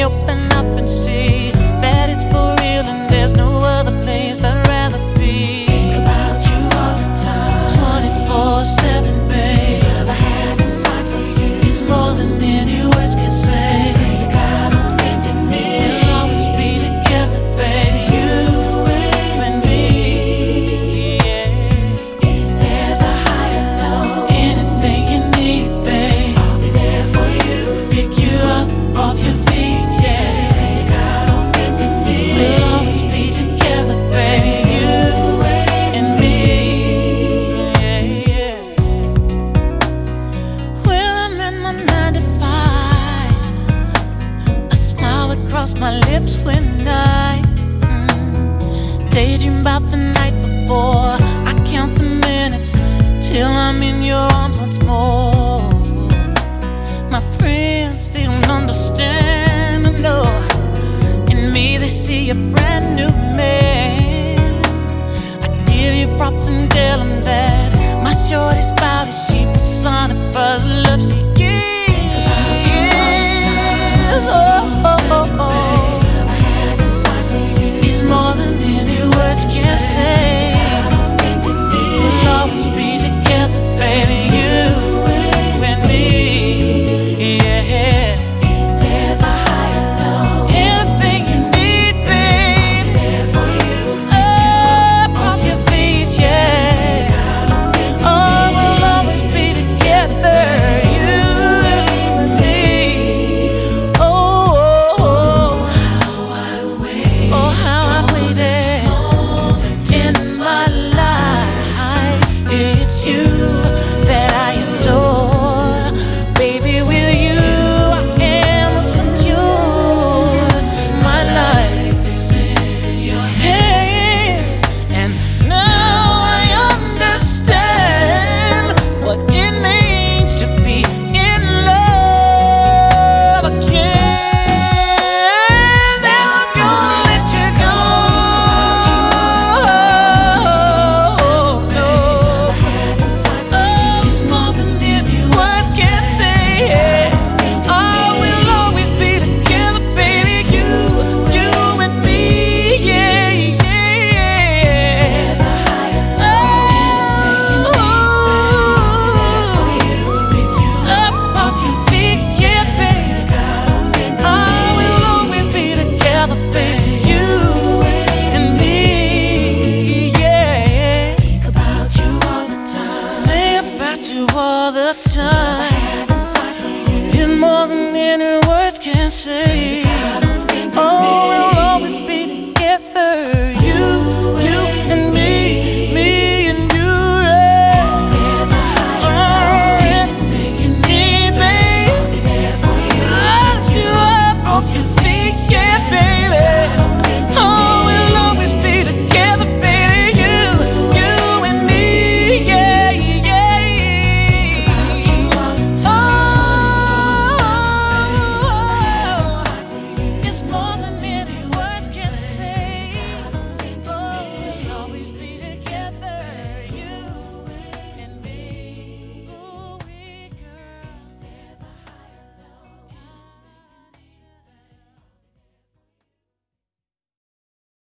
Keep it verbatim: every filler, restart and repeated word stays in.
me open up and see that it's for real and there's no other place I'd rather be. Think about you all the time, twenty-four seven, babe. love I have inside for you It's more than any words can say. Pray to God on bended knee. We'll always be together, baby, you and me. Yeah. If there's a high or low, Anything you need, babe, I'll be there for you. pick you up off your feet, yeah. Pray to God on bended knee. We'll always be together, baby, you and me. Yeah, yeah. Well, I'm in my nine to five. A smile would cross my lips when I mm, daydream about the night before. I count the minutes till I'm in your arms once more. My friends, they don't understand, I know. In me, they see a brand new man. I give you props and tell them that my shorty's body, she personifies the love she gives. Oh, oh, oh, oh. Love I have inside for you It's more than any words can say. God on bended knee. We'll always be together, baby, you and me. Yeah. There's a high or low, Anything you need, babe, there for you. up off your feet, yeah. God on bended Oh, we'll always be together, you and me. Oh, oh, oh, How I wait oh, how I waited in my life. It's you that I adore, baby. With you, I am secure. My life is in your hands, and now I understand what it means to be in love again. Never gonna let you go. No. I have inside for Oh, it's more than any words can say. Yeah. Oh, we'll always be together, baby, you, you and me. Yeah, yeah, yeah. There's a high or low, Oh, up off your feet, yeah, baby. God on bended Oh, we'll always be together, baby, you and me. Yeah. Think about you all the time, Think about you all the I time. have inside for you It's more than any words can say.